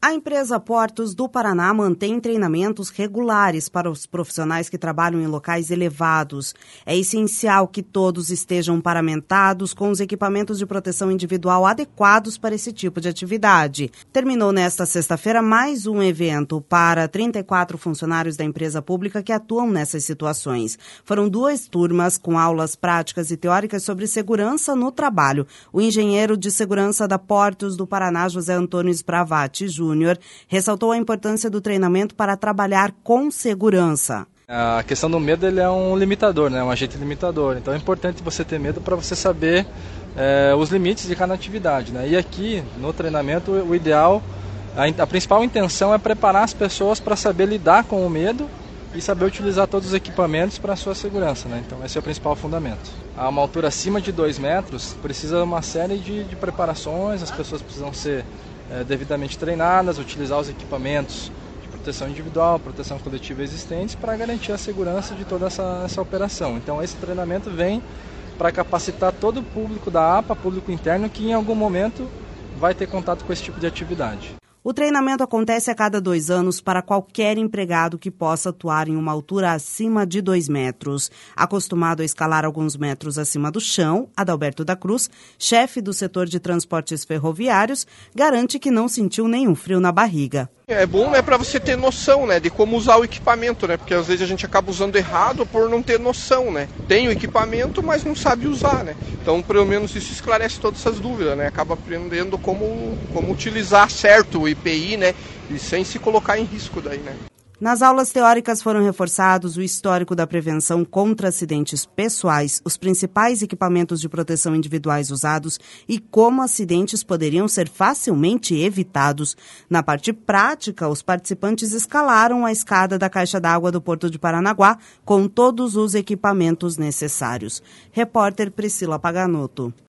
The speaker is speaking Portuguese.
A empresa Portos do Paraná mantém treinamentos regulares para os profissionais que trabalham em locais elevados. É essencial que todos estejam paramentados com os equipamentos de proteção individual adequados para esse tipo de atividade. Terminou nesta sexta-feira mais um evento para 34 funcionários da empresa pública que atuam nessas situações. Foram 2 turmas com aulas práticas e teóricas sobre segurança no trabalho. O engenheiro de segurança da Portos do Paraná, José Antônio Spravati Júnior, ressaltou a importância do treinamento para trabalhar com segurança. A questão do medo ele é um limitador, né? Um agente limitador. Então é importante você ter medo para você saber os limites de cada atividade, né? E aqui no treinamento o ideal, a principal intenção é preparar as pessoas para saber lidar com o medo e saber utilizar todos os equipamentos para a sua segurança, né? Então esse é o principal fundamento. A uma altura acima de 2 metros precisa uma série de preparações, as pessoas precisam ser devidamente treinadas, utilizar os equipamentos de proteção individual, proteção coletiva existentes para garantir a segurança de toda essa operação. Então esse treinamento vem para capacitar todo o público da APA, público interno, que em algum momento vai ter contato com esse tipo de atividade. O treinamento acontece a cada 2 anos para qualquer empregado que possa atuar em uma altura acima de 2 metros. Acostumado a escalar alguns metros acima do chão, Adalberto da Cruz, chefe do setor de transportes ferroviários, garante que não sentiu nenhum frio na barriga. É bom, né, para você ter noção, né, de como usar o equipamento, né, porque às vezes a gente acaba usando errado por não ter noção, né. Tem o equipamento, mas não sabe usar, né. Então, pelo menos isso esclarece todas essas dúvidas, né. Acaba aprendendo como utilizar certo o IPI, né, e sem se colocar em risco daí, né. Nas aulas teóricas foram reforçados o histórico da prevenção contra acidentes pessoais, os principais equipamentos de proteção individuais usados e como acidentes poderiam ser facilmente evitados. Na parte prática, os participantes escalaram a escada da caixa d'água do Porto de Paranaguá com todos os equipamentos necessários. Repórter Priscila Paganoto.